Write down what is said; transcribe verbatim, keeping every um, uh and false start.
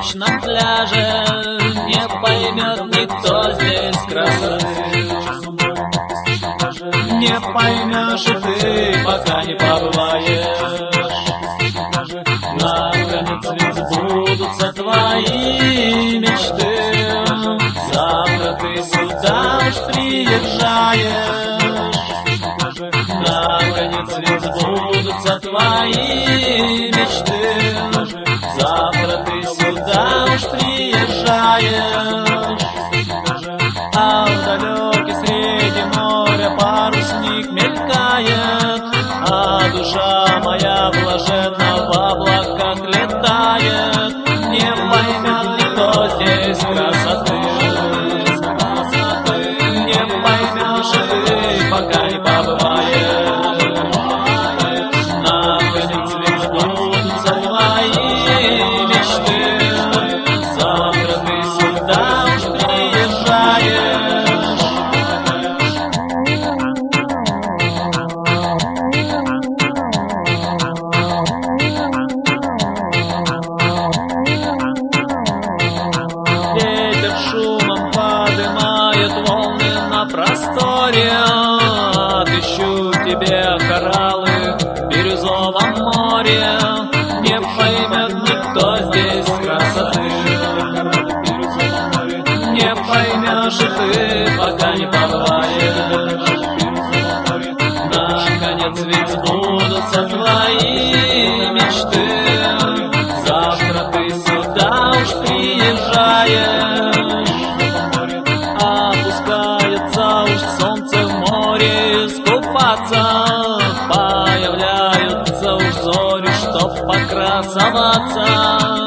солнечном пляже, не поймет никто здесь красоты. Не поймешь и ты, пока не побываешь. Наконец ведь сбудутся твои мечты. Завтра ты сюда уж приезжаешь. Наконец ведь сбудутся твои мечты. Завтра ты сюда уж приезжаешь. А в далекой среди моря парусник мелькает, а душа моя блаженно в облаках летает. Не поймет никто здесь красоты. Не поймешь и ты, пока не побываешь. Наконец ведь сбудутся твои мечты. Завтра ты сюда уж приезжаешь. Ветер шумом подымает волны на просторе. Отыщу тебе кораллы в бирюзовом море. Не поймет никто здесь красоты. Не поймешь и ты, пока не побываешь. Наконец ведь сбудутся твои мечты. Завтра ты сюда уж приезжаешь. Опускается уж солнце в море искупаться. Появляются уж зори, чтоб покрасоваться.